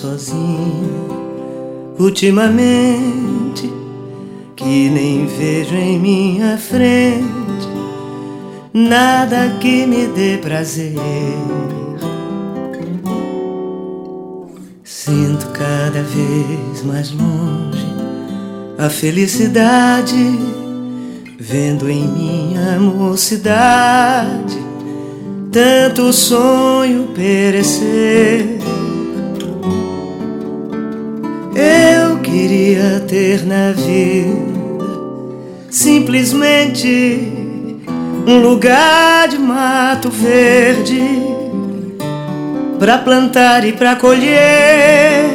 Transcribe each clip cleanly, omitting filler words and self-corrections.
sozinho ultimamente, que nem vejo em minha frente nada que me dê prazer. Sinto cada vez mais longe a felicidade, vendo em minha mocidade tanto sonho perecer. Eu queria ter na vida simplesmente um lugar de mato verde pra plantar e pra colher,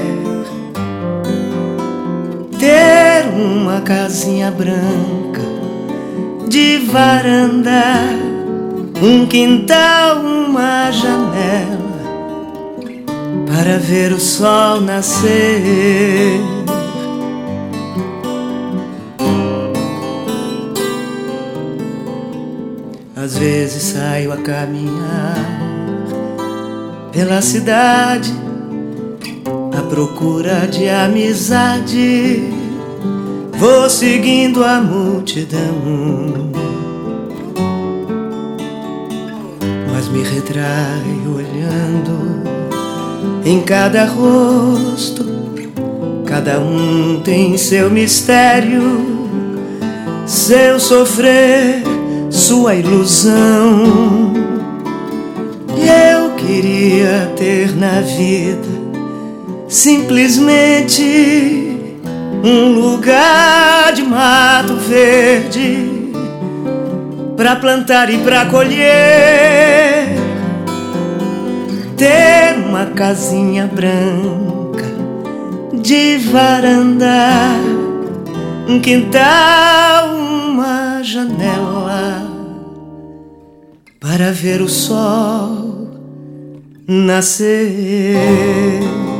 ter uma casinha branca de varanda, um quintal, uma janela para ver o sol nascer. Às vezes saio a caminhar pela cidade à procura de amizade, vou seguindo a multidão, mas me retraio olhando em cada rosto. Cada um tem seu mistério, seu sofrer, sua ilusão. E eu queria ter na vida simplesmente um lugar de mato verde pra plantar e pra colher, ter uma casinha branca de varanda, um quintal, uma janela para ver o sol nascer.